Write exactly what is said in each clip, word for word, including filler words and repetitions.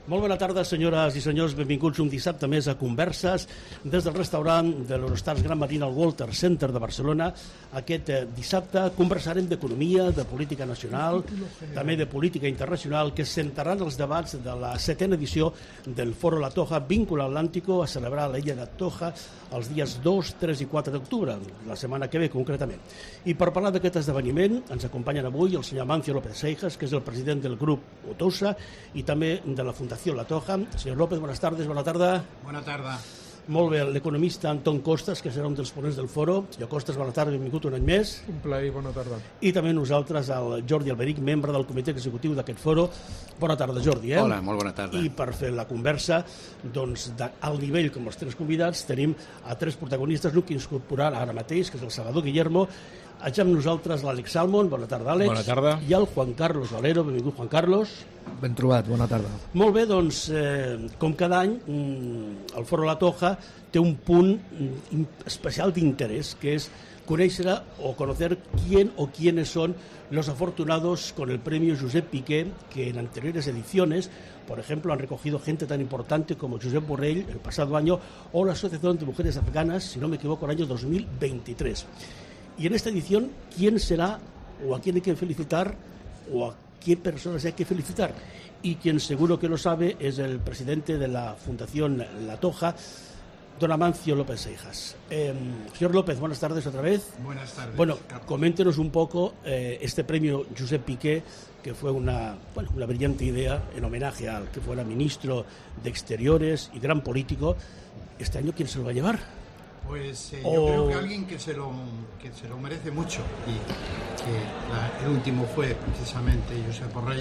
Molt bona tarda, senyores i senyors. Benvinguts un dissabte més a Converses des del restaurant de l'Eurostars Gran Marina al Walter Center de Barcelona. Aquest dissabte conversarem d'economia, de política nacional, també de política internacional, que centraran els debats de la setena edició del Foro La Toja Vínculo Atlántico, a celebrar a l'illa de Toja els dies dos, tres i quatre d'octubre, la setmana que ve concretament. I per parlar d'aquest esdeveniment ens acompanyen avui el senyor Amancio López Seijas, que és el president del grup Otosa i també de la Fundació La Toja. Señor López, buenas tardes, bona tarda. Bona tarda. Molt bé, l'economista Antón Costas, que serà un dels ponents del foro. Senyor Costas, bona tarda, benvingut un any més. Un plaer, bona tarda. I també nosaltres, el Jordi Alberic, membre del comitè executiu d'aquest foro. Bona tarda, Jordi. Eh? Hola, molt bona tarda. I per fer la conversa, doncs, de, al nivell com els tres convidats, tenim a tres protagonistes, l'un que incorporar ara mateix, que és el Salvador Guillermo. Haig amb nosaltres l'Àlex Salmon. Bona tarda, Àlex. Bona tarda. I el Juan Carlos Valero. Benvingut, Juan Carlos. Ben trobat, bona tarda. Molt bé, doncs, eh, com cada any, el Foro La Toja té un punt especial d'interès, que és conocer o conocer quién o quiénes son los afortunados con el premio Josep Piqué, que en anteriores ediciones, por ejemplo, han recogido gente tan importante como Josep Borrell el pasado año o la Asociación de Mujeres Afganas, si no me equivoco, el año dos mil veintitrés. Y en esta edición, ¿quién será o a quién hay que felicitar o a qué personas hay que felicitar? Y quien seguro que lo sabe es el presidente de la Fundación La Toja, don Amancio López Seijas. Eh, señor López, buenas tardes otra vez. Buenas tardes. Bueno, Carlos. coméntenos un poco eh, este premio Josep Piqué, que fue una, bueno, una brillante idea en homenaje al que fuera ministro de Exteriores y gran político. Este año, ¿quién se lo va a llevar? Pues eh, o... yo creo que alguien que se lo, que se lo merece mucho, y que la, el último fue precisamente Josep Borrell.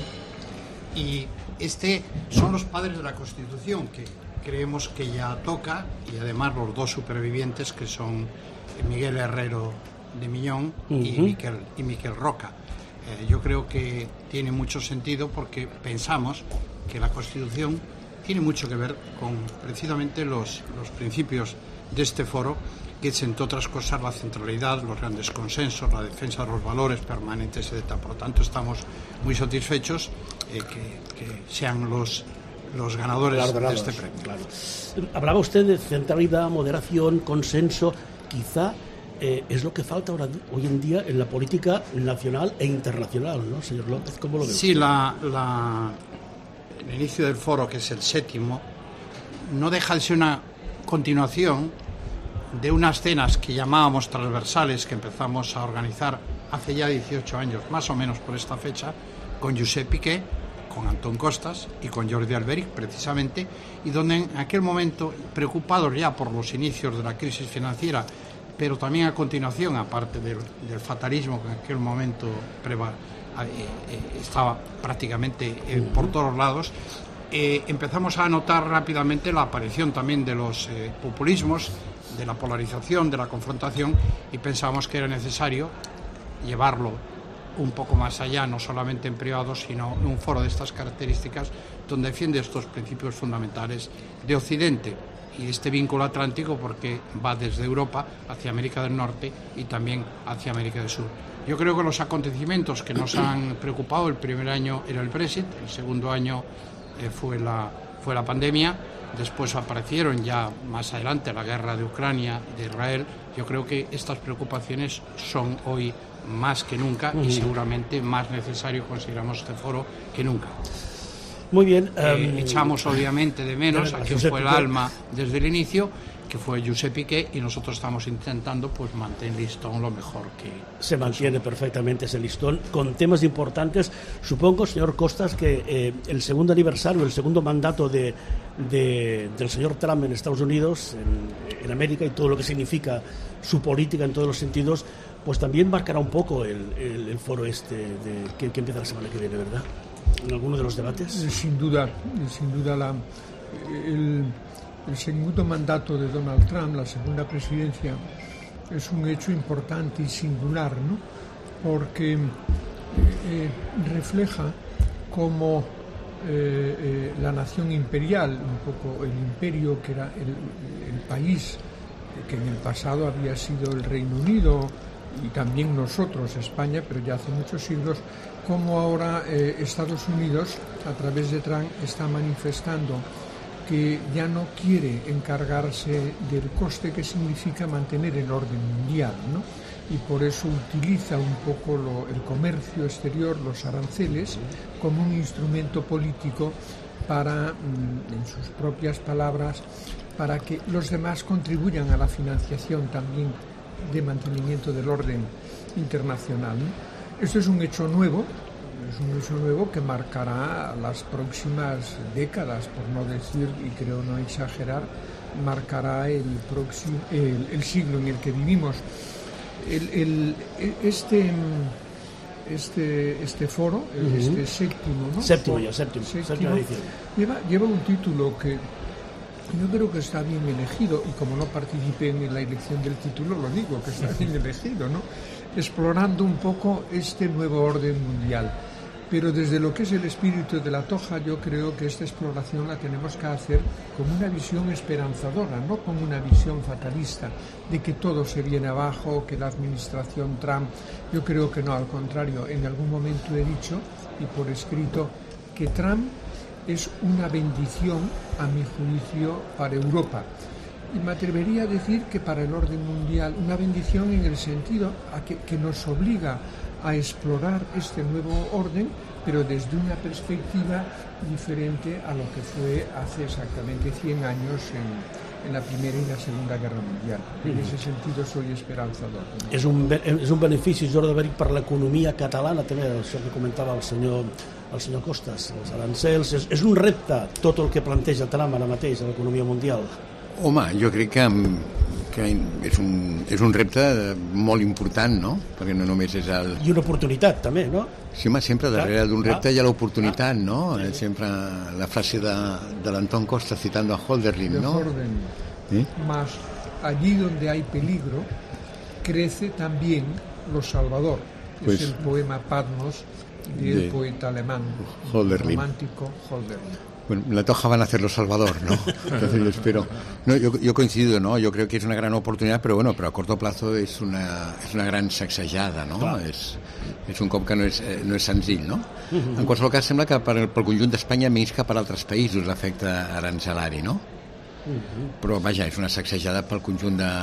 Y este son los padres de la Constitución, que creemos que ya toca, y además los dos supervivientes, que son Miguel Herrero de Miñón uh-huh. y, Miquel, y Miquel Roca. Eh, yo creo que tiene mucho sentido porque pensamos que la Constitución tiene mucho que ver con precisamente los, los principios de este foro, que es, entre otras cosas, la centralidad, los grandes consensos, la defensa de los valores permanentes, etcétera. Por lo tanto, estamos muy satisfechos eh, que, que sean los los ganadores claro, de este premio. Claro. Hablaba usted de centralidad, moderación, consenso. Quizá eh, es lo que falta ahora, hoy en día en la política nacional e internacional, ¿no, señor López? ¿Cómo lo ve? Sí, la, la, el inicio del foro, que es el séptimo, no deja de ser una continuación de unas cenas que llamábamos transversales, que empezamos a organizar hace ya dieciocho años, más o menos por esta fecha, con Josep Piqué, con Antón Costas y con Jordi Alberic, precisamente, y donde en aquel momento, preocupados ya por los inicios de la crisis financiera, pero también a continuación, aparte del, del fatalismo que en aquel momento preva, eh, eh, estaba prácticamente eh, por todos lados, eh, empezamos a notar rápidamente la aparición también de los eh, populismos, de la polarización, de la confrontación, y pensamos que era necesario llevarlo un poco más allá, no solamente en privado, sino en un foro de estas características, donde defiende estos principios fundamentales de Occidente y este vínculo atlántico, porque va desde Europa hacia América del Norte y también hacia América del Sur. Yo creo que los acontecimientos que nos han preocupado, el primer año era el Brexit, el segundo año eh, fue la, fue la pandemia, después aparecieron ya más adelante la guerra de Ucrania, de Israel. Yo creo que estas preocupaciones son hoy más que nunca y seguramente más necesario consideramos este foro que nunca. Muy bien. Eh, um, echamos obviamente de menos a quien fue el alma desde el inicio, que fue Josep Piqué, y nosotros estamos intentando pues mantener el listón lo mejor que se mantiene perfectamente ese listón con temas importantes. Supongo, señor Costas, que eh, el segundo aniversario, el segundo mandato de, de, del señor Trump en Estados Unidos, en, en América, y todo lo que significa su política en todos los sentidos, pues también marcará un poco el, el, el foro este de, que, que empieza la semana que viene, ¿verdad? En alguno de los debates. Sin duda, sin duda la, el, el segundo mandato de Donald Trump, la segunda presidencia, es un hecho importante y singular, ¿no? Porque eh, refleja cómo eh, eh, la nación imperial, un poco el imperio que era el, el país que en el pasado había sido el Reino Unido, y también nosotros, España, pero ya hace muchos siglos, cómo ahora eh, Estados Unidos, a través de Trump, está manifestando que ya no quiere encargarse del coste que significa mantener el orden mundial, ¿no? Y por eso utiliza un poco lo, el comercio exterior, los aranceles, como un instrumento político para, en sus propias palabras, para que los demás contribuyan a la financiación también de mantenimiento del orden internacional, ¿no? Esto es un hecho nuevo, es un hecho nuevo que marcará las próximas décadas, por no decir, y creo no exagerar, marcará el, próximo, el, el siglo en el que vivimos. El, el, este, este, este foro, uh-huh. este séptimo, ¿no? Séptimo, ya, séptimo, séptimo lleva, lleva un título que yo creo que está bien elegido, y como no participé en la elección del título, lo digo, que está bien elegido, ¿no? Explorando un poco este nuevo orden mundial. Pero desde lo que es el espíritu de la Toja, yo creo que esta exploración la tenemos que hacer con una visión esperanzadora, no con una visión fatalista de que todo se viene abajo, que la administración Trump. Yo creo que no, al contrario, en algún momento he dicho, y por escrito, que Trump es una bendición, a mi juicio, para Europa. Y me atrevería a decir que para el orden mundial, una bendición en el sentido a que, que nos obliga a explorar este nuevo orden, pero desde una perspectiva diferente a lo que fue hace exactamente cien años en, en la Primera y la Segunda Guerra Mundial. En ese sentido soy esperanzador. És un, és un benefici, Jordi Beric, per l'economia catalana, també, això que comentava el senyor, el senyor Costas, els arancels. És, és un repte tot el que planteja Trump ara mateix a l'economia mundial? Home, jo crec que, que és, un, és un repte molt important, no? Perquè no només és el... I una oportunitat, també, no? Sí, home, sempre darrere d'un repte hi ha l'oportunitat, no? Sempre la frase de, de l'Anton Costa citando a Hölderlin, ¿no? ¿Sí? Más allí donde hay peligro, crece también lo salvador. Pues, es el poema Patmos del de poeta alemán, Hölderlin. Romántico Hölderlin. Bueno, la Toja van a hacerlo Salvador, ¿no? Entonces yo espero. No, yo, yo coincido, ¿no? Yo creo que es una gran oportunidad, pero bueno, pero a corto plazo es una, es una gran sacsejada, no? Clar. És, és un cop que no és, no és senzill, no? Uh-huh. En qualsevol cas, sembla que per, pel conjunt d'Espanya menys que per altres països l'efecte arancelari, no? Uh-huh. Però vaja, és una sacsejada pel conjunt de...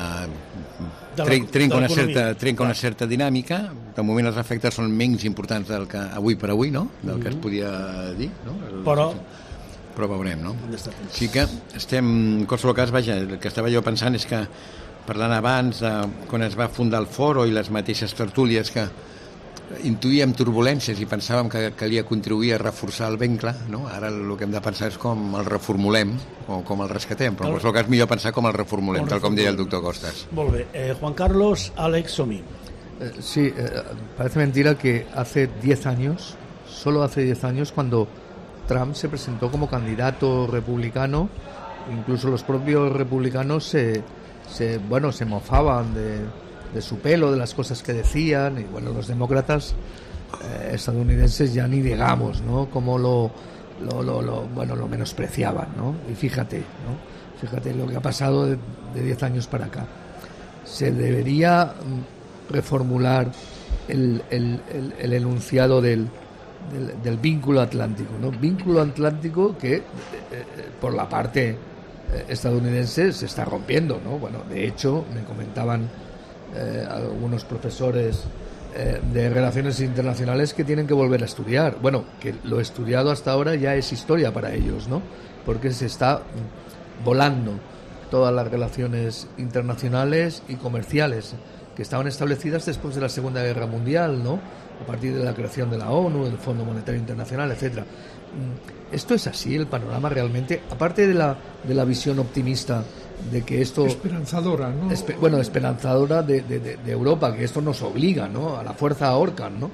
de Tren, trenca, una certa, trenca una certa dinàmica. De moment els efectes són menys importants del que avui per avui, no? Del uh-huh. que es podia dir, no? El, però... però veurem, no? Sí que estem, en qualsevol cas, vaja, el que estava jo pensant és que, parlant abans, de, quan es va fundar el foro i les mateixes tertúlies, que intuïem turbulències i pensàvem que calia contribuir a reforçar el vincle, no? Ara el que hem de pensar és com el reformulem o com el rescatem, però en qualsevol cas millor pensar com el reformulem, tal com deia el doctor Costas. Molt bé. Eh, Juan Carlos, Àlex Somí. Eh, sí, eh, parece mentira que hace diez años, solo hace diez años, cuando Trump se presentó como candidato republicano, incluso los propios republicanos se, se bueno se mofaban de, de su pelo, de las cosas que decían, y bueno, los demócratas eh, estadounidenses ya ni digamos, ¿no? Como lo, lo, lo, lo bueno lo menospreciaban, ¿no? Y fíjate, ¿no? Fíjate lo que ha pasado de, de diez años para acá. Se debería reformular el, el, el, el enunciado del Del, del vínculo atlántico, ¿no? Vínculo atlántico que eh, por la parte eh, estadounidense se está rompiendo, ¿no? Bueno, de hecho, me comentaban eh, algunos profesores eh, de relaciones internacionales que tienen que volver a estudiar. Bueno, que lo estudiado hasta ahora ya es historia para ellos, ¿no? Porque se está volando todas las relaciones internacionales y comerciales que estaban establecidas después de la Segunda Guerra Mundial, ¿no? A partir de la creación de la ONU, del Fondo Monetario Internacional, etcétera. ¿Esto es así, el panorama realmente? Aparte de la, de la visión optimista de que esto... Esperanzadora, ¿no? Espe, bueno, esperanzadora de, de, de Europa, que esto nos obliga, ¿no? A la fuerza ahorcan, ¿no?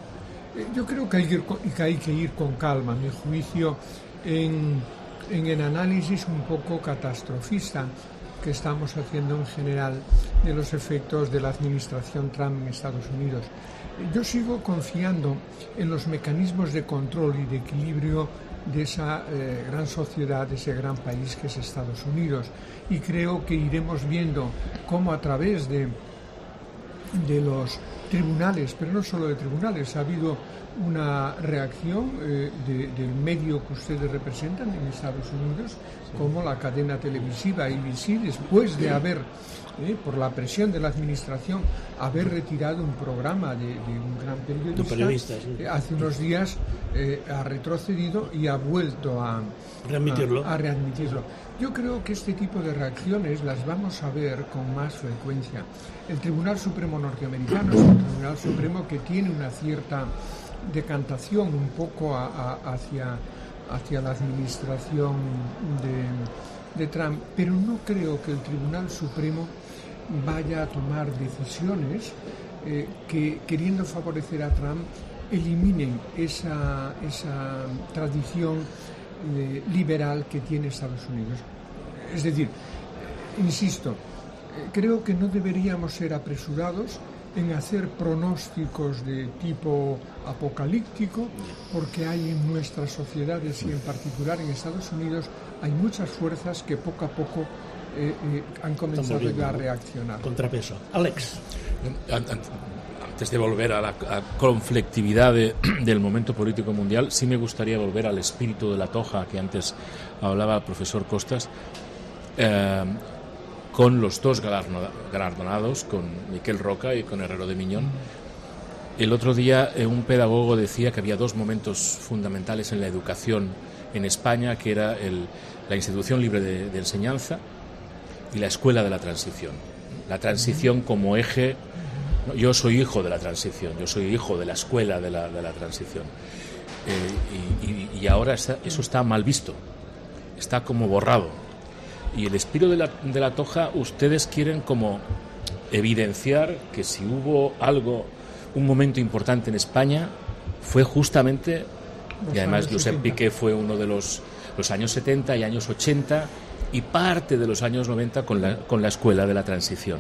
Yo creo que hay que ir con, que hay que ir con calma, a mi juicio, en, en el análisis un poco catastrofista que estamos haciendo en general de los efectos de la administración Trump en Estados Unidos. Yo sigo confiando en los mecanismos de control y de equilibrio de esa eh, gran sociedad, de ese gran país que es Estados Unidos, y creo que iremos viendo cómo a través de de los tribunales, pero no solo de tribunales, ha habido una reacción eh, de, del medio que ustedes representan en Estados Unidos, como la cadena televisiva A B C, después de haber, eh, por la presión de la administración, haber retirado un programa de, de un gran periodista, un periodista sí. eh, hace unos días eh, ha retrocedido y ha vuelto a readmitirlo. A, a readmitirlo. Yo creo que este tipo de reacciones las vamos a ver con más frecuencia. El Tribunal Supremo norteamericano es un Tribunal Supremo que tiene una cierta decantación un poco a, a, hacia, hacia la administración de, de Trump, pero no creo que el Tribunal Supremo vaya a tomar decisiones eh, que, queriendo favorecer a Trump, eliminen esa, esa tradición eh, liberal que tiene Estados Unidos. Es decir, eh, insisto, eh, creo que no deberíamos ser apresurados en hacer pronósticos de tipo apocalíptico, porque hay en nuestras sociedades y en particular en Estados Unidos hay muchas fuerzas que poco a poco eh, eh, han comenzado ya a reaccionar. Contrapeso. Alex. Antes de volver a la a conflictividad de, del momento político mundial, sí me gustaría volver al espíritu de la toja que antes hablaba el profesor Costas. Eh, con los dos galardonados, con Miquel Roca y con Herrero de Miñón. El otro día eh, un pedagogo decía que había dos momentos fundamentales en la educación en España, que era el, la institución libre de, de enseñanza y la escuela de la transición. La transición como eje. No, yo soy hijo de la transición, yo soy hijo de la escuela de la, de la transición. Eh, y, y, y ahora está, eso está mal visto, está como borrado. Y el espíritu de la, de la toja, ustedes quieren como evidenciar que si hubo algo, un momento importante en España, fue justamente, y además Josep Piqué fue uno de los, los años setenta y años ochenta y parte de los años noventa con la, con la escuela de la transición.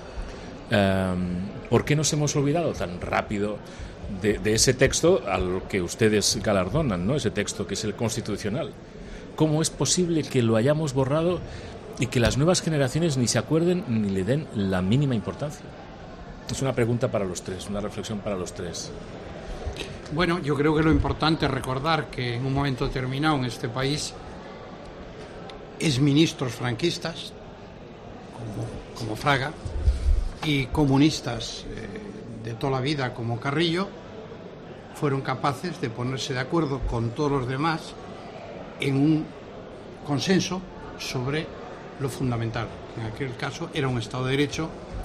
Um, ¿Por qué nos hemos olvidado tan rápido de, de ese texto al que ustedes galardonan, ¿no? Ese texto que es el constitucional? ¿Cómo es posible que lo hayamos borrado y que las nuevas generaciones ni se acuerden ni le den la mínima importancia? Es una pregunta para los tres, una reflexión para los tres. Bueno, yo creo que lo importante es recordar que en un momento determinado en este país exministros franquistas, como, como Fraga, y comunistas eh, de toda la vida como Carrillo, fueron capaces de ponerse de acuerdo con todos los demás en un consenso sobre lo fundamental. En aquel caso era un Estado de Derecho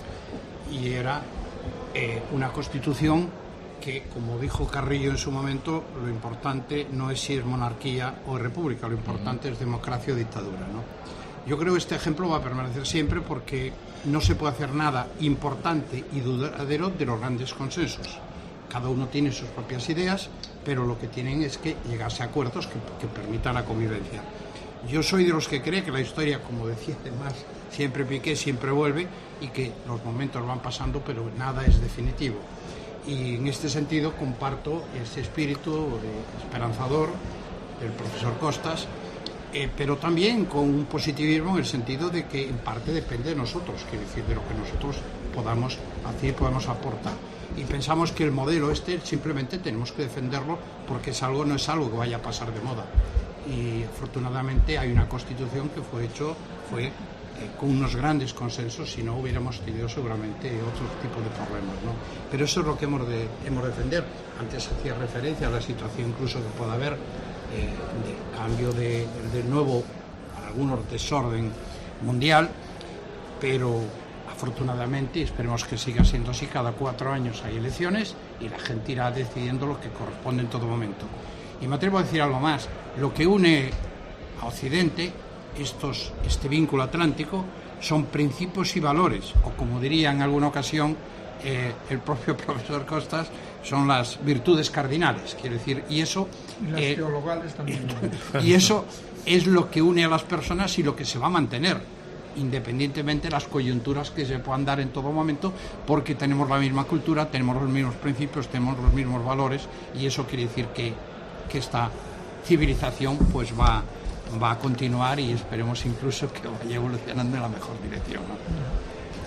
y era eh, una Constitución que, como dijo Carrillo en su momento, lo importante no es si es monarquía o república, lo importante es democracia o dictadura, ¿no? Yo creo que este ejemplo va a permanecer siempre porque no se puede hacer nada importante y duradero de los grandes consensos. Cada uno tiene sus propias ideas, pero lo que tienen es que llegarse a acuerdos que, que permitan la convivencia. Yo soy de los que cree que la historia, como decía además, siempre Piqué, siempre vuelve y que los momentos van pasando, pero nada es definitivo. Y en este sentido comparto ese espíritu de esperanzador del profesor Costas, eh, pero también con un positivismo en el sentido de que en parte depende de nosotros, quiere decir, de lo que nosotros podamos hacer, podamos aportar. Y pensamos que el modelo este simplemente tenemos que defenderlo porque es algo, no es algo que vaya a pasar de moda. Y afortunadamente hay una Constitución que fue hecho fue eh, con unos grandes consensos, si no hubiéramos tenido seguramente otro tipo de problemas, ¿no? Pero eso es lo que hemos de, hemos de defender. Antes hacía referencia a la situación incluso que pueda haber eh, de cambio de, de nuevo algunos desorden mundial, pero afortunadamente, y esperemos que siga siendo así, cada cuatro años hay elecciones y la gente irá decidiendo lo que corresponde en todo momento. Y me atrevo a decir algo más. Lo que une a Occidente, estos, este vínculo atlántico, son principios y valores, o como diría en alguna ocasión eh, el propio profesor Costas, son las virtudes cardinales, quiero decir, y eso... Y las eh, teologales también. Y eso es lo que une a las personas y lo que se va a mantener, independientemente de las coyunturas que se puedan dar en todo momento, porque tenemos la misma cultura, tenemos los mismos principios, tenemos los mismos valores, y eso quiere decir que, que esta civilización pues va, va a continuar y esperemos incluso que vaya evolucionando en la mejor dirección, ¿no?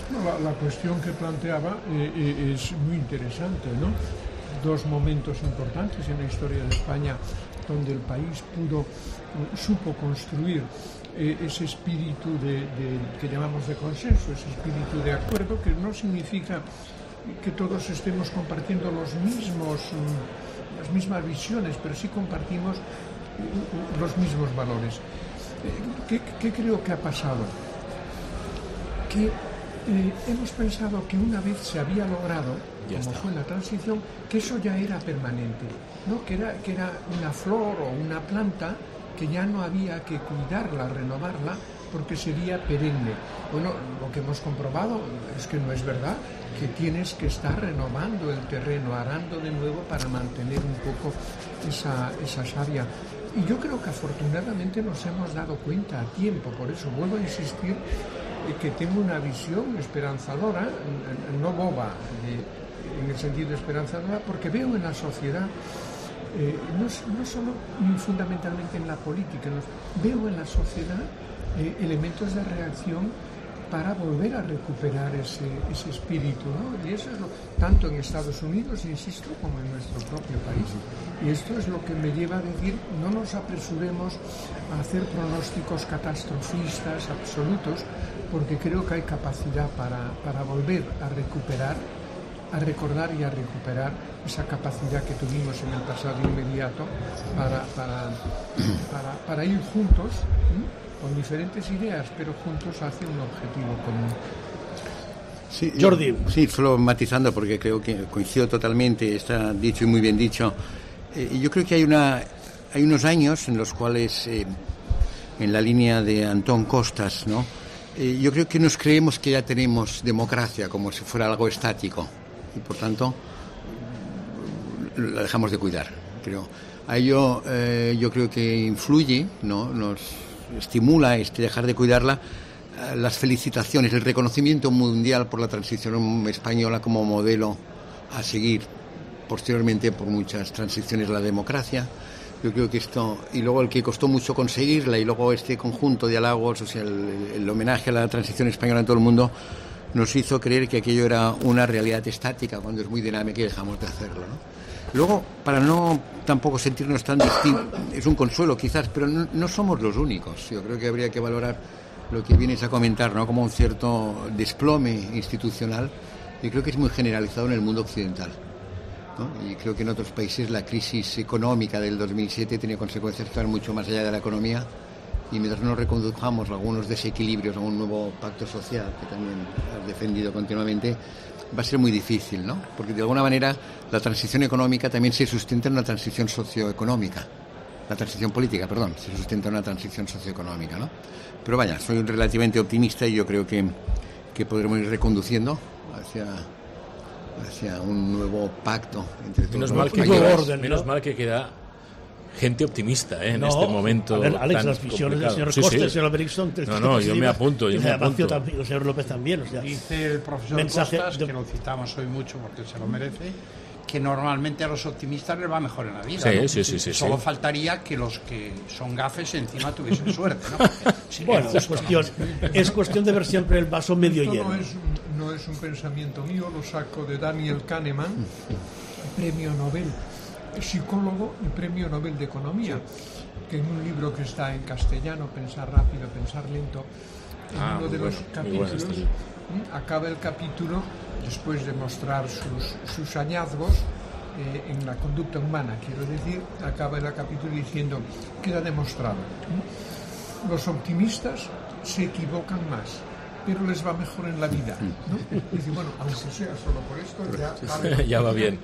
No, la, la cuestión que planteaba eh, es muy interesante, ¿no? Dos momentos importantes en la historia de España donde el país pudo, supo construir eh, ese espíritu de, de, que llamamos de consenso, ese espíritu de acuerdo, que no significa que todos estemos compartiendo los mismos, las mismas visiones, pero sí compartimos los mismos valores. ¿Qué, qué creo que ha pasado? Que eh, hemos pensado que una vez se había logrado, ya como está. Fue la transición, que eso ya era permanente, ¿no? que, era, que era una flor o una planta que ya no había que cuidarla, renovarla, porque sería perenne. Bueno, lo que hemos comprobado es que no es verdad, que tienes que estar renovando el terreno, arando de nuevo para mantener un poco esa, esa savia. Y yo creo que afortunadamente nos hemos dado cuenta a tiempo, por eso vuelvo a insistir eh, que tengo una visión esperanzadora, no boba, eh, en el sentido esperanzadora, porque veo en la sociedad, eh, no, no solo fundamentalmente en la política, no, veo en la sociedad eh, elementos de reacción para volver a recuperar ese, ese espíritu, ¿no? Y eso es lo, tanto en Estados Unidos, insisto, como en nuestro propio país. Y esto es lo que me lleva a decir, no nos apresuremos a hacer pronósticos catastrofistas absolutos, porque creo que hay capacidad para, para volver a recuperar, a recordar y a recuperar esa capacidad que tuvimos en el pasado inmediato para, para, para, para ir juntos, ¿sí? Con diferentes ideas, pero juntos hacia un objetivo común. Sí, Jordi. Sí, solo matizando, porque creo que coincido totalmente, está dicho y muy bien dicho. Eh, yo creo que hay una hay unos años en los cuales, eh, en la línea de Antón Costas, ¿no? Eh, yo creo que nos creemos que ya tenemos democracia, como si fuera algo estático, y por tanto la dejamos de cuidar, creo. A ello eh, yo creo que influye, ¿no? Nos estimula este dejar de cuidarla, las felicitaciones, el reconocimiento mundial por la transición española como modelo a seguir posteriormente por muchas transiciones a la democracia. Yo creo que esto, y luego el que costó mucho conseguirla, y luego este conjunto de halagos, o sea, el, el homenaje a la transición española en todo el mundo, nos hizo creer que aquello era una realidad estática cuando es muy dinámica y dejamos de hacerlo, ¿no? Luego, para no tampoco sentirnos tan distintos, es un consuelo quizás, pero no, no somos los únicos. Yo creo que habría que valorar lo que vienes a comentar, ¿no? Como un cierto desplome institucional, y creo que es muy generalizado en el mundo occidental, ¿no? Y creo que en otros países la crisis económica del dos mil siete tiene consecuencias que van mucho más allá de la economía, y mientras no reconduzcamos algunos desequilibrios a un nuevo pacto social, que también has defendido continuamente, va a ser muy difícil, ¿no? Porque de alguna manera la transición económica también se sustenta en una transición socioeconómica. La transición política, perdón, se sustenta en una transición socioeconómica, ¿no? Pero vaya, soy relativamente optimista y yo creo que, que podremos ir reconduciendo hacia, hacia un nuevo pacto entre todos menos los mal que nuevo queda, orden, menos ¿no? mal que queda gente optimista, ¿eh? En No, este momento. a ver, Alex, tan las visiones del señor complicado. Costa y Sí, del sí. señor Brixton. No, no, yo me apunto, yo me apunto. También, el señor López también. O sea, Dice el profesor mensaje Costas, de- que lo citamos hoy mucho porque se lo merece, que normalmente a los optimistas les va mejor en la vida. Sí, ¿no? sí, sí, sí, Solo sí. faltaría que los que son gafes encima tuviesen suerte, ¿no? Sería Bueno, es justo, ¿no? cuestión, es cuestión de ver siempre el vaso medio Esto lleno. no es, un- no es un pensamiento mío, lo saco de Daniel Kahneman, premio Nobel, psicólogo y premio Nobel de Economía, que en un libro que está en castellano, Pensar rápido, pensar lento, en Ah, uno muy de los bueno, muy capítulos, bueno este libro. ¿m? acaba el capítulo, después de mostrar sus, sus hallazgos eh, en la conducta humana, quiero decir, acaba el capítulo diciendo, queda demostrado, ¿m? Los optimistas se equivocan más, pero les va mejor en la vida, ¿no? Y dice, bueno, aunque sea solo por esto, ya, vale. Ya va bien.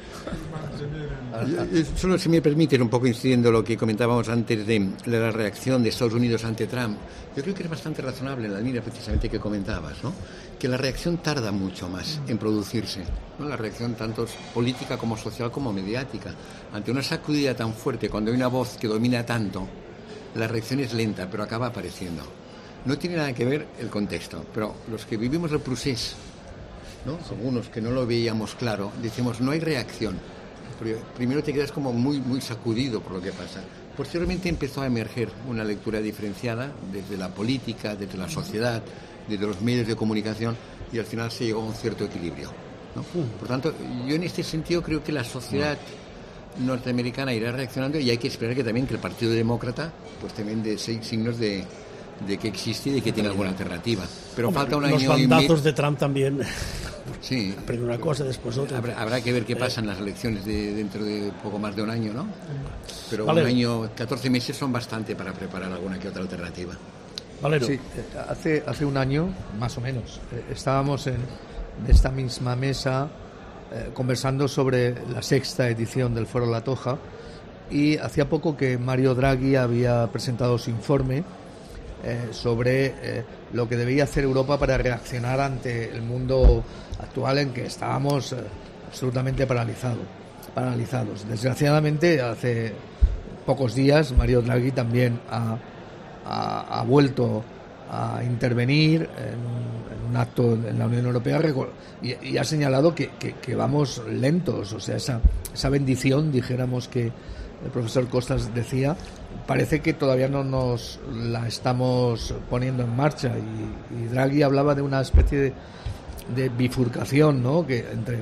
Mantener el- Eh, Solo si me permiten, un poco incidiendo lo que comentábamos antes de la reacción de Estados Unidos ante Trump, yo creo que es bastante razonable en la línea precisamente que comentabas, ¿no? Que la reacción tarda mucho más en producirse, ¿no? La reacción tanto política como social como mediática. Ante una sacudida tan fuerte, cuando hay una voz que domina tanto, la reacción es lenta, pero acaba apareciendo. No tiene nada que ver el contexto, pero los que vivimos el procés, ¿no? Algunos que no lo veíamos claro, decimos, no hay reacción. Primero te quedas como muy muy sacudido por lo que pasa, Posteriormente empezó a emerger una lectura diferenciada desde la política, desde la sociedad, desde los medios de comunicación, y al final se llegó a un cierto equilibrio, ¿no? Por tanto, yo en este sentido creo que la sociedad norteamericana irá reaccionando, y hay que esperar que también que el Partido Demócrata pues también dé signos de, de que existe y de que tiene alguna alternativa. Pero Hombre, falta un los año y bandazos medio. de Trump también. Sí. Primero una cosa, después otra. Habrá, habrá que ver qué pasa en las elecciones de dentro de poco más de un año, ¿no? Pero Vale. un año, catorce meses son bastante para preparar alguna que otra alternativa. Valero. Sí, eh, hace, hace un año, más o menos, eh, estábamos en esta misma mesa eh, conversando sobre la sexta edición del Foro La Toja, y hacía poco que Mario Draghi había presentado su informe eh, sobre eh, lo que debía hacer Europa para reaccionar ante el mundo actual en que estábamos eh, absolutamente paralizado, paralizados. Desgraciadamente, hace pocos días Mario Draghi también ha, ha, ha vuelto a intervenir en un, en un acto en la Unión Europea y, y ha señalado que, que, que vamos lentos, o sea, esa, esa bendición, dijéramos, que el profesor Costas decía, parece que todavía no nos la estamos poniendo en marcha, y, y Draghi hablaba de una especie de, de bifurcación, ¿no?, que entre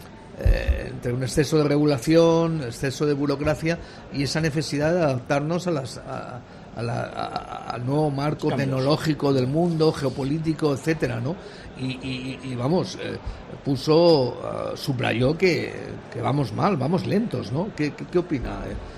Eh, entre un exceso de regulación, exceso de burocracia y esa necesidad de adaptarnos a las, a, a la, a, al nuevo marco tecnológico del mundo, geopolítico, etcétera, ¿no? Y, y, y vamos, eh, puso, uh, subrayó que, que vamos mal, vamos lentos, ¿no? ¿Qué, qué, qué opina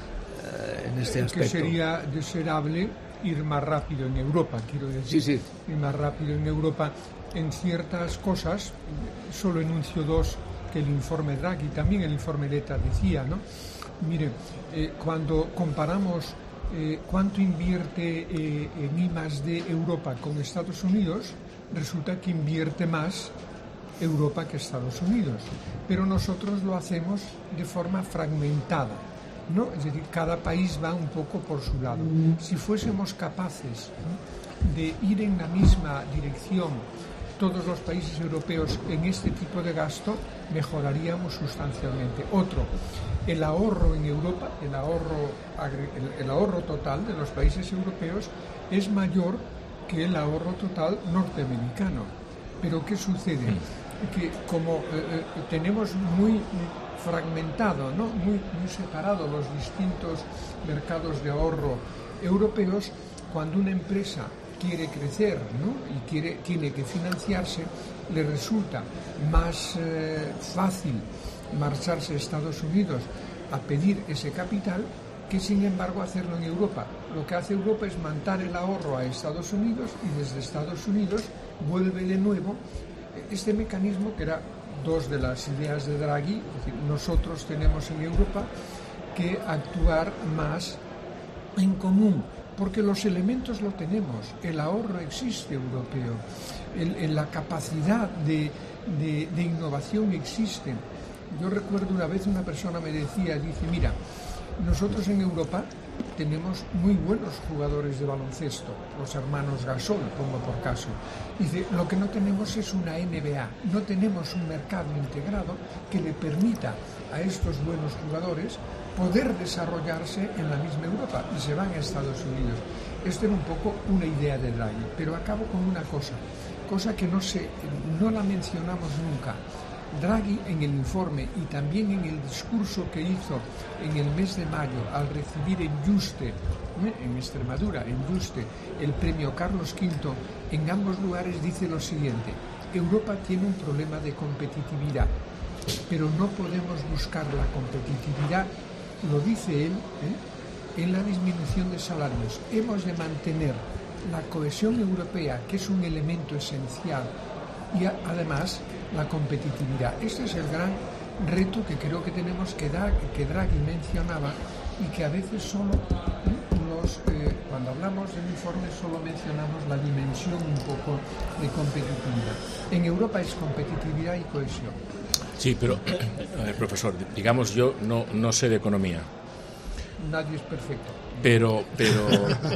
eh, en este aspecto? Que sería deseable ir más rápido en Europa, quiero decir. Sí, sí. Ir más rápido en Europa en ciertas cosas. Solo enuncio dos que el informe Draghi, también el informe Letta decía, ¿no? Mire, eh, cuando comparamos eh, cuánto invierte eh, en I más D Europa con Estados Unidos, resulta que invierte más Europa que Estados Unidos, pero nosotros lo hacemos de forma fragmentada, ¿no? Es decir, cada país va un poco por su lado. Si fuésemos capaces, ¿no?, de ir en la misma dirección todos los países europeos en este tipo de gasto, mejoraríamos sustancialmente. Otro, el ahorro en Europa, el ahorro, el, el ahorro total de los países europeos es mayor que el ahorro total norteamericano. Pero ¿qué sucede? Que como eh, tenemos muy fragmentado, ¿no?, muy, muy separado los distintos mercados de ahorro europeos, cuando una empresa quiere crecer, ¿no?, y quiere, tiene que financiarse, le resulta más eh, fácil marcharse a Estados Unidos a pedir ese capital que, sin embargo, hacerlo en Europa. Lo que hace Europa es mandar el ahorro a Estados Unidos, y desde Estados Unidos vuelve de nuevo este mecanismo que era dos de las ideas de Draghi. Es decir, nosotros tenemos en Europa que actuar más en común, porque los elementos lo tenemos, el ahorro existe europeo, el, el, la capacidad de, de, de innovación existe. Yo recuerdo una vez una persona me decía, dice, mira, nosotros en Europa tenemos muy buenos jugadores de baloncesto, los hermanos Gasol, pongo por caso. Dice, lo que no tenemos es una N B A, no tenemos un mercado integrado que le permita a estos buenos jugadores poder desarrollarse en la misma Europa, y se van a Estados Unidos. Esta era un poco una idea de Draghi, pero acabo con una cosa, cosa que no, se, no la mencionamos nunca. Draghi, en el informe y también en el discurso que hizo en el mes de mayo al recibir en Yuste, en Extremadura, en Yuste, el premio Carlos quinto, en ambos lugares dice lo siguiente: Europa tiene un problema de competitividad, pero no podemos buscar la competitividad, lo dice él, ¿eh?, en la disminución de salarios. Hemos de mantener la cohesión europea, que es un elemento esencial, y a, además la competitividad. Este es el gran reto que creo que tenemos, que, da, que Draghi mencionaba, y que a veces solo ¿eh? los, eh, cuando hablamos del informe solo mencionamos la dimensión un poco de competitividad. En Europa es competitividad y cohesión. Sí, pero, a ver, profesor, digamos, yo no, no sé de economía. Nadie es perfecto. Pero, pero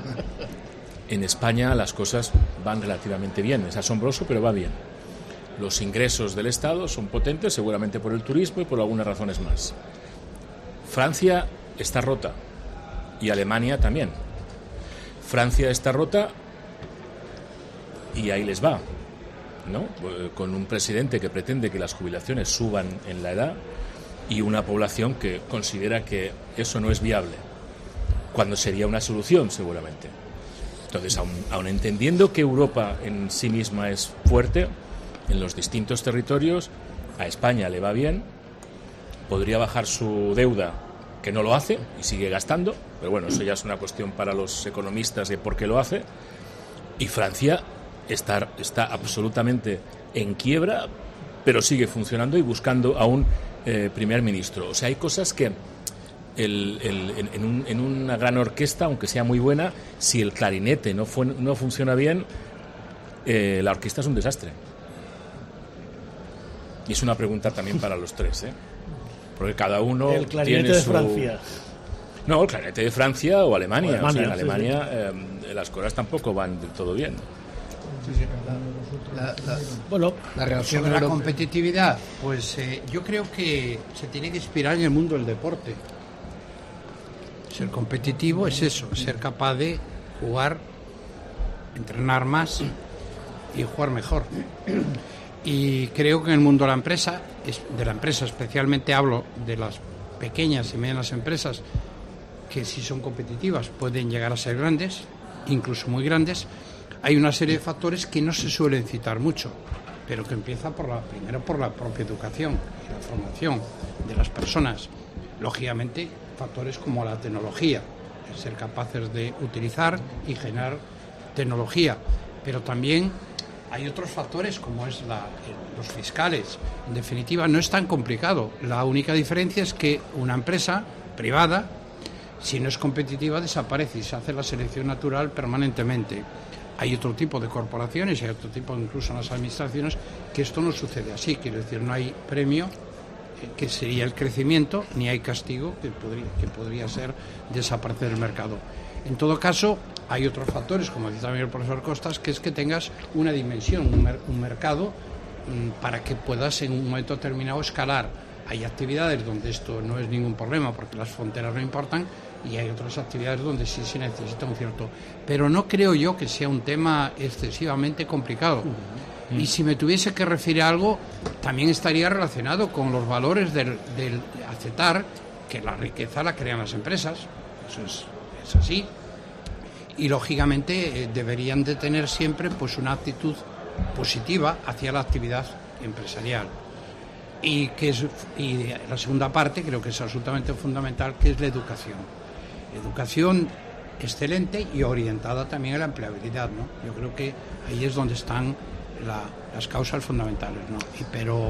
en España las cosas van relativamente bien. Es asombroso, pero va bien. Los ingresos del Estado son potentes, seguramente por el turismo y por algunas razones más. Francia está rota. y Alemania también. Francia está rota y ahí les va, ¿no? Con un presidente que pretende que las jubilaciones suban en la edad y una población que considera que eso no es viable, cuando sería una solución seguramente. Entonces, aun, aun entendiendo que Europa en sí misma es fuerte en los distintos territorios, a España le va bien, podría bajar su deuda, que no lo hace y sigue gastando, pero bueno, eso ya es una cuestión para los economistas de por qué lo hace. Y Francia está, está absolutamente en quiebra, pero sigue funcionando y buscando a un eh, primer ministro. O sea, hay cosas que el, el, en, en, un, en una gran orquesta, aunque sea muy buena, si el clarinete no, fue, no funciona bien, eh, la orquesta es un desastre. Y es una pregunta también para los tres, ¿eh? Porque cada uno el clarinete tiene de su... Francia. No, el clarinete de Francia o Alemania. O Alemania, o sea, en sí, Alemania sí. Eh, las cosas tampoco van del todo bien. La, la, bueno, la relación sobre la europea. competitividad, pues eh, yo creo que se tiene que inspirar en el mundo del deporte. Ser competitivo es eso, ser capaz de jugar, entrenar más y jugar mejor. Y creo que en el mundo de la empresa, de la empresa especialmente hablo de las pequeñas y medianas empresas, que si son competitivas pueden llegar a ser grandes, incluso muy grandes. Hay una serie de factores que no se suelen citar mucho, pero que empieza por la, primero por la propia educación y la formación de las personas. Lógicamente, factores como la tecnología, el ser capaces de utilizar y generar tecnología, pero también hay otros factores como es la, los fiscales. En definitiva, no es tan complicado. La única diferencia es que una empresa privada, si no es competitiva, desaparece y se hace la selección natural permanentemente. Hay otro tipo de corporaciones y hay otro tipo, incluso en las administraciones, que esto no sucede así. Quiero decir, no hay premio, eh, que sería el crecimiento, ni hay castigo, que podría, que podría ser desaparecer del mercado. En todo caso, hay otros factores, como dice también el profesor Costas, que es que tengas una dimensión, un, mer- un mercado, mmm, para que puedas en un momento determinado escalar. Hay actividades donde esto no es ningún problema, porque las fronteras no importan, y hay otras actividades donde sí se necesita un cierto... Pero no creo yo que sea un tema excesivamente complicado. Uh-huh. Y si me tuviese que referir a algo, también estaría relacionado con los valores del, del aceptar que la riqueza la crean las empresas. Eso es, es así. Y lógicamente eh, deberían de tener siempre pues una actitud positiva hacia la actividad empresarial. Y que es, y la segunda parte creo que es absolutamente fundamental, que es la educación. Educación excelente y orientada también a la empleabilidad, ¿no? Yo creo que ahí es donde están la, las causas fundamentales, ¿no? Y, pero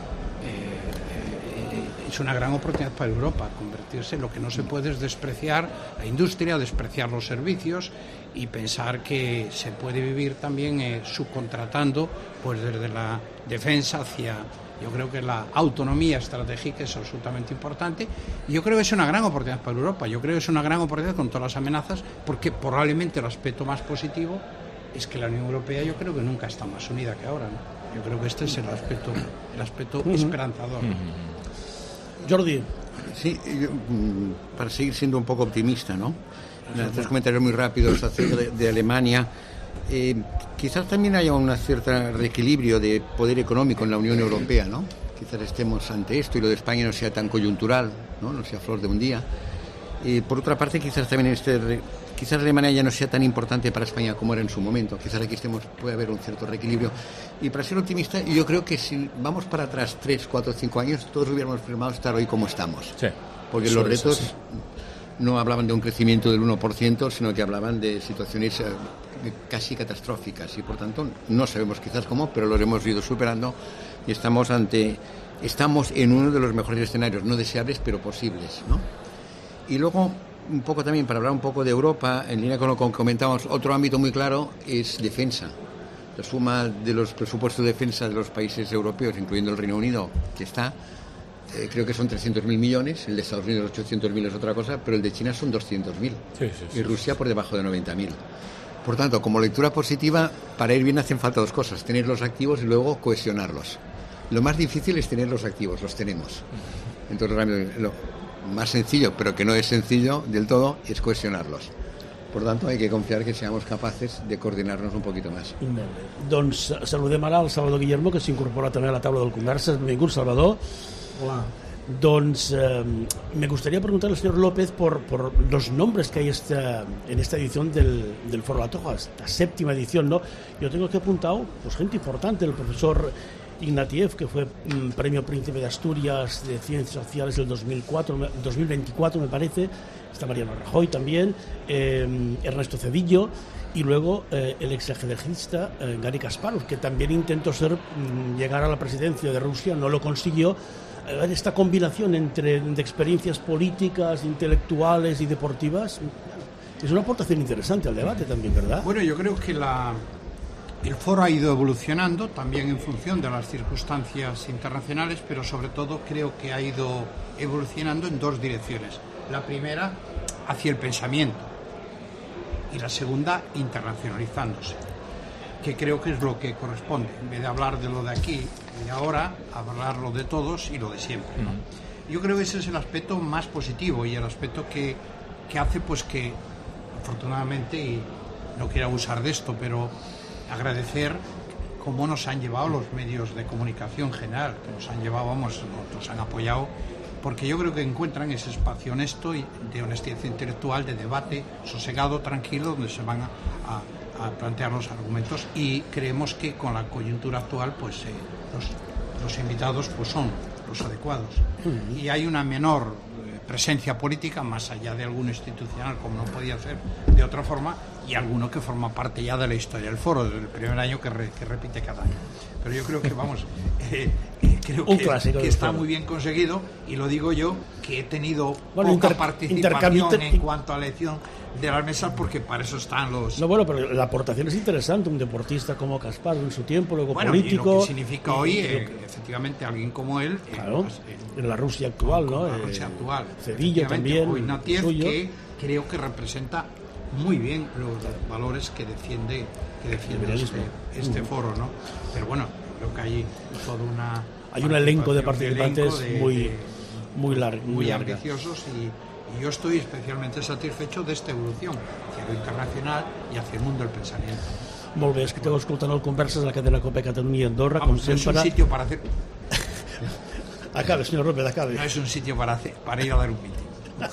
eh, eh, es una gran oportunidad para Europa convertirse. Lo que no se puede es despreciar la industria, despreciar los servicios y pensar que se puede vivir también eh, subcontratando, pues desde la defensa hacia... Yo creo que la autonomía estratégica es absolutamente importante y yo creo que es una gran oportunidad para Europa. Yo creo que es una gran oportunidad con todas las amenazas, porque probablemente el aspecto más positivo es que la Unión Europea yo creo que nunca está más unida que ahora, ¿no? Yo creo que este es el aspecto, el aspecto uh-huh. esperanzador. Uh-huh. Jordi. Sí, yo, para seguir siendo un poco optimista, ¿no? Tres comentarios muy rápidos acerca de, de Alemania. Eh, quizás también haya un cierto reequilibrio de poder económico en la Unión Europea, ¿no? Quizás estemos ante esto y lo de España no sea tan coyuntural, no, no sea flor de un día. Eh, por otra parte, quizás también este, quizás Alemania ya no sea tan importante para España como era en su momento. Quizás aquí estemos, puede haber un cierto reequilibrio. Y para ser optimista, yo creo que si vamos para atrás tres, cuatro, cinco años, todos hubiéramos firmado estar hoy como estamos. Sí, porque los retos no hablaban de un crecimiento del uno por ciento, sino que hablaban de situaciones eh, casi catastróficas y por tanto no sabemos quizás cómo, pero los hemos ido superando y estamos ante estamos en uno de los mejores escenarios, no deseables pero posibles, ¿no? Y luego un poco también para hablar un poco de Europa, en línea con lo que comentábamos, otro ámbito muy claro es defensa. La suma de los presupuestos de defensa de los países europeos, incluyendo el Reino Unido, que está Eh, creo que son trescientos mil millones, el de Estados Unidos ochocientos mil es otra cosa, pero el de China son doscientos mil sí, sí, sí, y Rusia por debajo de noventa mil. Por tanto, como lectura positiva, para ir bien hacen falta dos cosas: tener los activos y luego cohesionarlos. Lo más difícil es tener los activos, los tenemos. Entonces, lo, más sencillo, pero que no es sencillo del todo, es cuestionarlos. Por tanto, hay que confiar que seamos capaces de coordinarnos un poquito más. Molt bé. Doncs saludem ara al Salvador Guillermo, que s'incorpora també a la taula del Converses. Benvingut, Salvador. Hola. Doncs eh, me gustaría preguntarle al señor López por, por los nombres que hay esta, en esta edición del, del Foro La Toja, esta séptima edición, ¿no? Yo tengo aquí apuntado pues gente importante, el profesor Ignatieff, que fue mm, premio Príncipe de Asturias de Ciencias Sociales del dos mil cuatro, dos mil veinticuatro me parece, está Mariano Rajoy también, eh, Ernesto Cedillo, y luego eh, el exajedrecista eh, Garry Kasparov, que también intentó ser mm, llegar a la presidencia de Rusia, no lo consiguió. Esta combinación entre de experiencias políticas, intelectuales y deportivas es una aportación interesante al debate también, ¿verdad? Bueno, yo creo que la, el foro ha ido evolucionando también en función de las circunstancias internacionales, pero sobre todo creo que ha ido evolucionando en dos direcciones. La primera, hacia el pensamiento, y la segunda, internacionalizándose, que creo que es lo que corresponde. En vez de hablar de lo de aquí y ahora, hablarlo de todos y lo de siempre, ¿no? Yo creo que ese es el aspecto más positivo y el aspecto que, que hace pues que, afortunadamente, y no quiero abusar de esto, pero agradecer cómo nos han llevado los medios de comunicación en general, que nos han llevado, vamos, nos han apoyado, porque yo creo que encuentran ese espacio honesto y de honestidad intelectual, de debate sosegado, tranquilo, donde se van a, a, a plantear los argumentos, y creemos que con la coyuntura actual pues eh, los, los invitados pues son los adecuados. Uh-huh. Y hay una menor eh, presencia política, más allá de alguno institucional, como no podía ser de otra forma, y alguno que forma parte ya de la historia del foro, desde el primer año que, re, que repite cada año. Pero yo creo que, vamos, eh, eh, creo Un que, clásico que está foro. Muy bien conseguido, y lo digo yo, que he tenido bueno, poca inter, participación en cuanto a la elección de las mesas, porque para eso están los... No, bueno, pero la aportación es interesante, un deportista como Kasparov en su tiempo, luego bueno, político... Y lo que significa y, hoy, y eh, que, efectivamente, alguien como él... Claro, eh, en la Rusia actual, ¿no? La Rusia actual. Cedillo también, o Ignatieff, suyo. Que creo que representa muy bien los valores que defiende, que defiende este, este foro, ¿no? Pero bueno, creo que hay toda una... Hay un elenco de participantes participantes de, muy, de, muy, lar muy, muy larga. ambiciosos, y, y yo estoy especialmente satisfecho de esta evolución hacia lo internacional y hacia el mundo del pensamiento. Molt bé, és que esteu escoltant el Converses a la cadena COPE Catalunya i Andorra, Vamos, com no sempre... es un sitio para hacer... acabe, señor López, acabe. No es un sitio para, hacer, para ir a dar un meeting.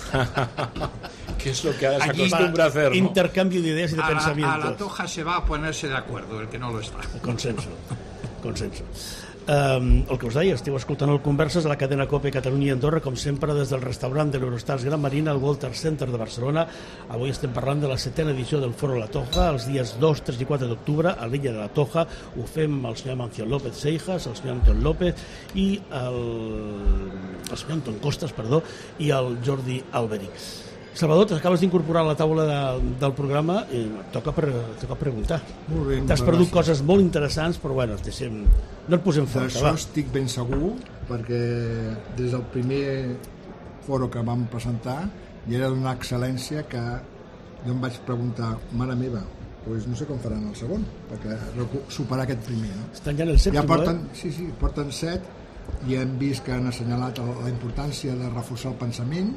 ¿Qué es lo que se Aquí acostumbra a hacer, ¿no? Intercambio de ideas y de a pensamientos. La, a la Toja se va a ponerse de acuerdo, el que no lo está. Consenso, consenso. Um, el que us deia, esteu escoltant el Converses a la cadena COPE Catalunya i Andorra, com sempre des del restaurant de l'Eurostars Gran Marina al Walter Center de Barcelona. Avui estem parlant de la setena edició del Foro La Toja, els dies dos, tres i quatre d'octubre a l'illa de la Toja. Ho fem el senyor Amancio López Seijas, el senyor Anton López i el, el senyor Anton Costas, perdó, i el Jordi Alberic. Salvador, t'acabes d'incorporar a la taula de, del programa i toca, per, toca preguntar. Molt bé. T'has perdut coses molt interessants, però bueno, deixem, no et posem fort. D'això estic ben segur, perquè des del primer foro que vam presentar i era d'una excel·lència que jo em vaig preguntar, mare meva, doncs no sé com faran el segon, perquè superar aquest primer. No? Estan ja en el sèptim, ja porten, eh? Sí, sí, porten set, i hem vist que han assenyalat la importància de reforçar el pensament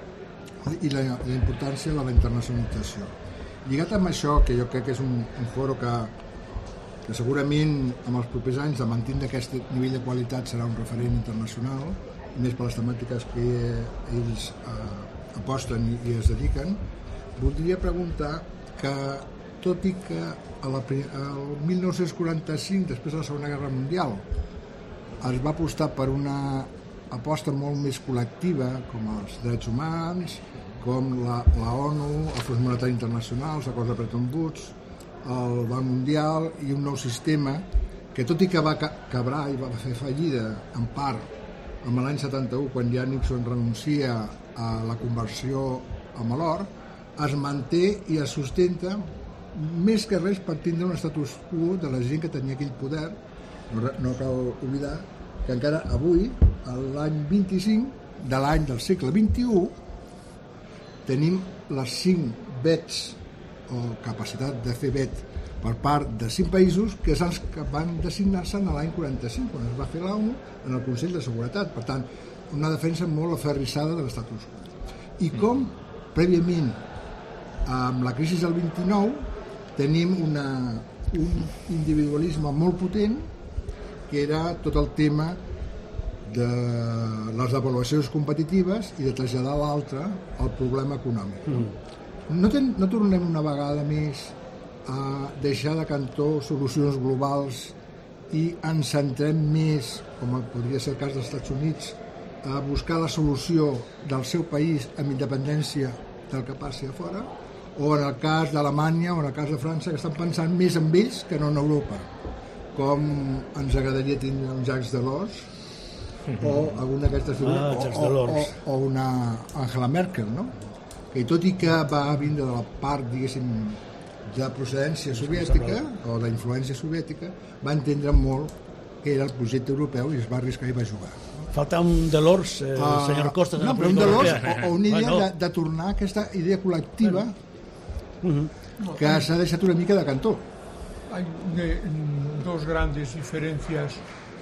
i la, la importància de la internacionalització. Lligat amb això, que jo crec que és un, un foro que, que segurament en els propers anys, de mantindre aquest nivell de qualitat, serà un referent internacional, més per les temàtiques que ells eh, aposten i, i es dediquen, voldria preguntar que, tot i que a la, el mil nou-cents quaranta-cinc, després de la Segona Guerra Mundial, es va apostar per una aposta molt més col·lectiva, com els drets humans, com la, la ONU, el Fons Monetari Internacional, els acords de Bretton Woods, el Banc Mundial i un nou sistema que, tot i que va quebrar i va fer fallida en part en l'any setanta-u, quan ja Nixon renuncia a la conversió amb l'or, es manté i es sustenta més que res per tindre un status quo de la gent que tenia aquell poder. No, no cal oblidar que encara avui, l'any vint-i-cinc de l'any del segle vint-i-u, tenim les cinc vets o capacitat de fer vet per part de cinc països que, que van designar-se en l'any quaranta-cinc, quan es va fer l'ONU en el Consell de Seguretat. Per tant, una defensa molt aferrissada de l'estatus quo. I com, prèviament, amb la crisi del vint-i-nou, tenim una, un individualisme molt potent, que era tot el tema de les avaluacions competitives i de traslladar a l'altre el problema econòmic. Mm. No, ten, no tornem una vegada més a deixar de cantó solucions globals i ens centrem més, com podria ser el cas dels Estats Units, a buscar la solució del seu país amb independència del que passi a fora, o en el cas d'Alemanya o en el cas de França, que estan pensant més en ells que no en Europa, com ens agradaria tenir un Jacques Delors o alguna d'aquestes figures, ah, o, o, o, o una Angela Merkel, no? Que tot i que va vindre de la part, diguéssim, de procedència soviètica o d'influència soviètica, va entendre molt que era el projecte europeu i es va arriscar i va jugar. Falta un Delors, eh, uh, senyor Costa. No, però un Delors o, o una idea bueno. de, de tornar a aquesta idea col·lectiva bueno. uh-huh. que s'ha deixat una mica de cantó. Hay de, dos grandes diferencias.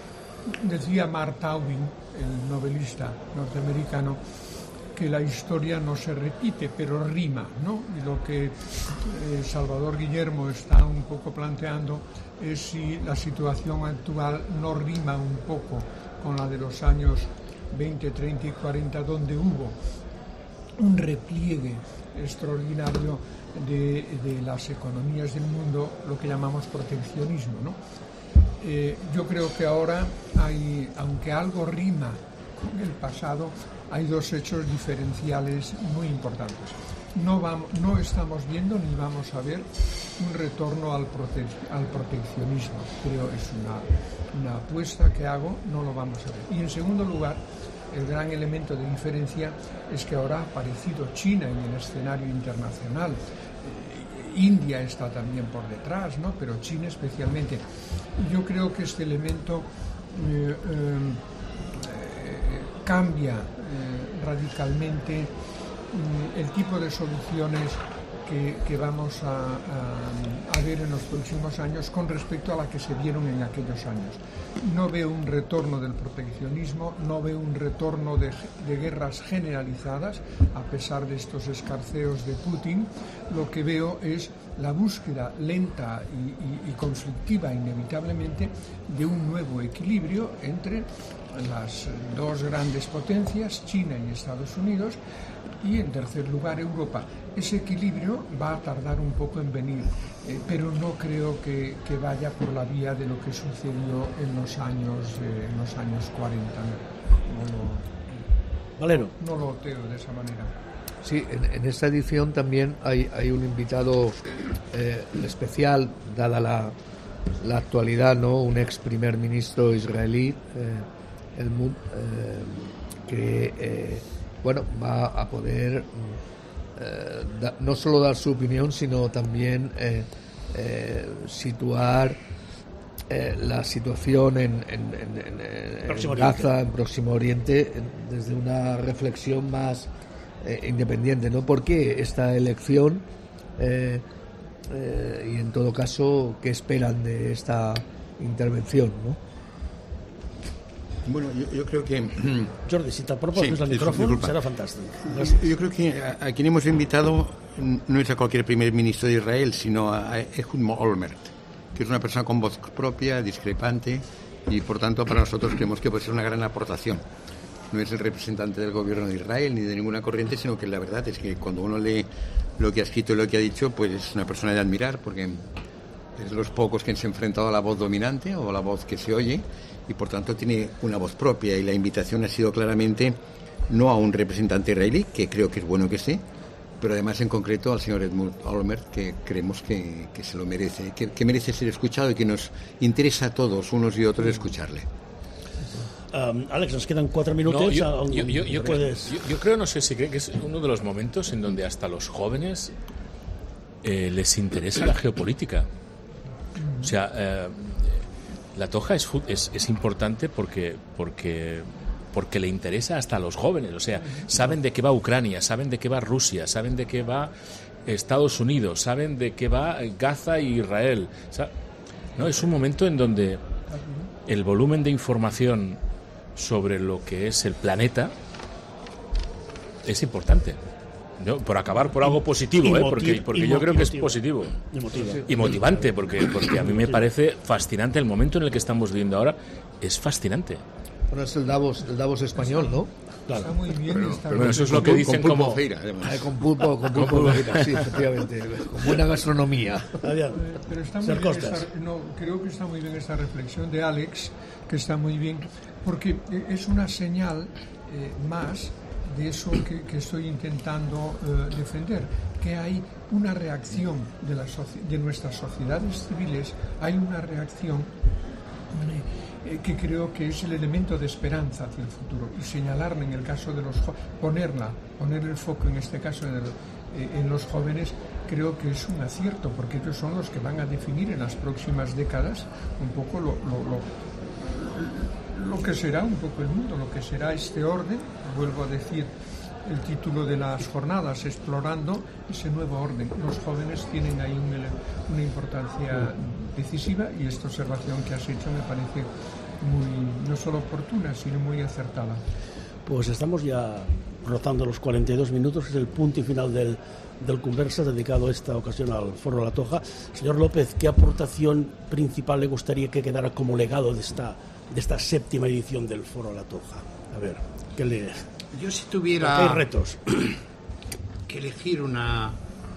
Decía Mark Twain, el novelista norteamericano, que la historia no se repite, pero rima, ¿no? Y lo que eh, Salvador Guillermo está un poco planteando es si la situación actual no rima un poco con la de los años veinte, treinta y cuarenta, donde hubo un repliegue extraordinario de, de las economías del mundo, lo que llamamos proteccionismo, ¿no? Eh, yo creo que ahora hay, aunque algo rima con el pasado, hay dos hechos diferenciales muy importantes. No, vamos, no estamos viendo ni vamos a ver un retorno al, prote al proteccionismo. Creo que es una, una apuesta que hago, no lo vamos a ver. Y en segundo lugar, el gran elemento de diferencia es que ahora ha aparecido China en el escenario internacional. Eh, India está también por detrás, ¿no? Pero China especialmente. Yo creo que este elemento eh, eh, cambia eh, radicalmente eh, el tipo de soluciones que, que vamos a, a, a ver en los próximos años con respecto a la que se vieron en aquellos años. No veo un retorno del proteccionismo, no veo un retorno de, de guerras generalizadas, a pesar de estos escarceos de Putin. Lo que veo es la búsqueda lenta y, y, y conflictiva, inevitablemente, de un nuevo equilibrio entre las dos grandes potencias, China y Estados Unidos, y en tercer lugar Europa. Ese equilibrio va a tardar un poco en venir, eh, pero no creo que, que vaya por la vía de lo que sucedió en los años, eh, en los años cuarenta. No, no, lo, Valero. no lo teo de esa manera. Sí, en, en esta edición también hay, hay un invitado eh, especial, dada la, la actualidad, ¿no? Un ex primer ministro israelí, eh, el Mud, eh, que eh, bueno, va a poder eh, da, no solo dar su opinión, sino también eh, eh, situar eh, la situación en, en, en, en, en Gaza, en Próximo Oriente, en, desde una reflexión más eh, independiente, ¿no? ¿Por qué esta elección? Eh, eh, y en todo caso, ¿qué esperan de esta intervención, ¿no? Bueno, yo, yo creo que... Jordi, si te propones sí, el micrófono, será fantástico. Yo creo que a, a quien hemos invitado no es a cualquier primer ministro de Israel, sino a, a Ehud Olmert, que es una persona con voz propia, discrepante, y por tanto para nosotros creemos que puede ser una gran aportación. No es el representante del gobierno de Israel ni de ninguna corriente, sino que la verdad es que cuando uno lee lo que ha escrito y lo que ha dicho, pues es una persona de admirar, porque es de los pocos que se ha enfrentado a la voz dominante o a la voz que se oye, y por tanto tiene una voz propia, y la invitación ha sido claramente no a un representante israelí, que creo que es bueno que esté, pero además en concreto al señor Ehud Olmert, que creemos que, que se lo merece, que, que merece ser escuchado y que nos interesa a todos, unos y otros, escucharle. Um, Alex, nos quedan cuatro minutos. No, yo, yo, yo, yo, puedes... creo, yo, yo creo, no sé si cree que es uno de los momentos en donde hasta los jóvenes eh, les interesa la geopolítica. O sea, eh, la Toja es, es, es importante porque, porque, porque le interesa hasta a los jóvenes. O sea, saben de qué va Ucrania, saben de qué va Rusia, saben de qué va Estados Unidos, saben de qué va Gaza y Israel. O sea, ¿no? Es un momento en donde el volumen de información sobre lo que es el planeta es importante. ¿No? Por acabar por algo positivo, ¿eh? porque, porque yo creo que es positivo y motivante, porque, porque a mí me parece fascinante el momento en el que estamos viviendo ahora. Es fascinante. Bueno, es el Davos, el Davos español, ¿no? Claro. Está muy bien. Pero, está pero bueno, eso es lo que dicen con como... feira, además. Con pulpo, con pulpo feira, sí, efectivamente. Con buena gastronomía. Pero está muy bien esta, no, creo que está muy bien esta reflexión de Alex, que está muy bien, porque es una señal eh, más de eso que, que estoy intentando eh, defender, que hay una reacción de, la de nuestras sociedades civiles, hay una reacción eh, que creo que es el elemento de esperanza hacia el futuro, y señalarla en el caso de los jóvenes, ponerla, poner el foco en este caso en, el, eh, en los jóvenes, creo que es un acierto, porque ellos son los que van a definir en las próximas décadas un poco lo, lo, lo, lo que será un poco el mundo, lo que será este orden. Vuelvo a decir el título de las jornadas, explorando ese nuevo orden. Los jóvenes tienen ahí un, una importancia decisiva, y esta observación que has hecho me parece muy, no solo oportuna, sino muy acertada. Pues estamos ya rozando los cuarenta y dos minutos, es el punto y final del, del Conversa, dedicado esta ocasión al Foro La Toja. Señor López, ¿qué aportación principal le gustaría que quedara como legado de esta, de esta séptima edición del Foro La Toja? A ver, ¿qué le...? Yo si tuviera hay retos que elegir una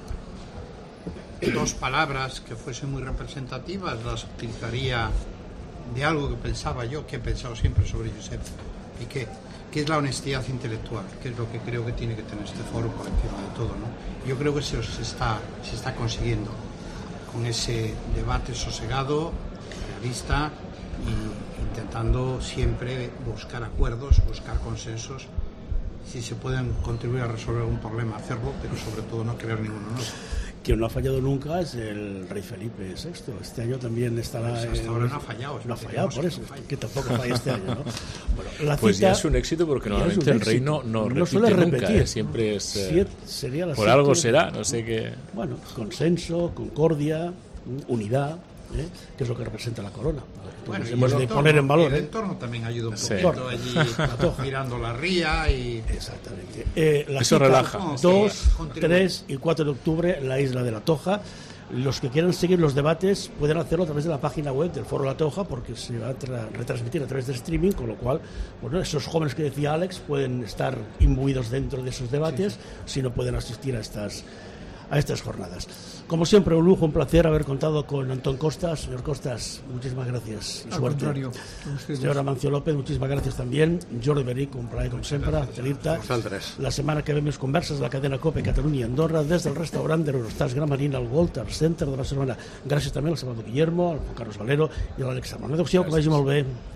dos palabras que fuesen muy representativas, las utilizaría de algo que pensaba yo, que he pensado siempre sobre Josep Piqué, que es la honestidad intelectual, que es lo que creo que tiene que tener este foro por encima de todo, ¿no? Yo creo que se, se, está, se está consiguiendo con ese debate sosegado, realista, y intentando siempre buscar acuerdos, buscar consensos. Si se pueden contribuir a resolver algún problema, hacerlo, pero sobre todo no crear ninguno nuevo. Quien no ha fallado nunca es el rey Felipe sexto. Este año también estará... Pues hasta en... ahora no ha fallado. No ha fallado, por eso, que, que tampoco falla este año, ¿no? Bueno, la pues cita, ya es un éxito, porque normalmente el rey no, no, no repite suele nunca, repetir. ¿eh? Siempre es... Eh, sería la por siete, algo será, no sé qué... Bueno, consenso, concordia, unidad, ¿eh? Que es lo que representa la corona. Bueno, hemos de entorno, poner en valor. El ¿eh? entorno también ayuda un sí. poquito, allí mirando la ría y... Exactamente. Eh, la Eso cita, relaja. dos, tres y cuatro de octubre en la isla de La Toja. Los que quieran seguir los debates pueden hacerlo a través de la página web del Foro La Toja, porque se va a tra- retransmitir a través de streaming, con lo cual, bueno, esos jóvenes que decía Alex pueden estar imbuidos dentro de esos debates, sí, sí. si no pueden asistir a estas a estas jornadas. Como siempre, un lujo, un placer haber contado con Antón Costas. Señor Costas, muchísimas gracias y Al suerte. contrario, Señor Amancio López, muchísimas gracias también. Jordi Beric, un plaer com sempre, tenir-te. La setmana que ve més converses de la cadena COPE Catalunya i Andorra des del restaurant de l'Eurostars Gran Marina al Walter Center de Barcelona. Gràcies també al Salvador Guillermo, al Juan Carlos Valero i a l'Àlex Salmón. Adéu-siau, que vagi molt bé.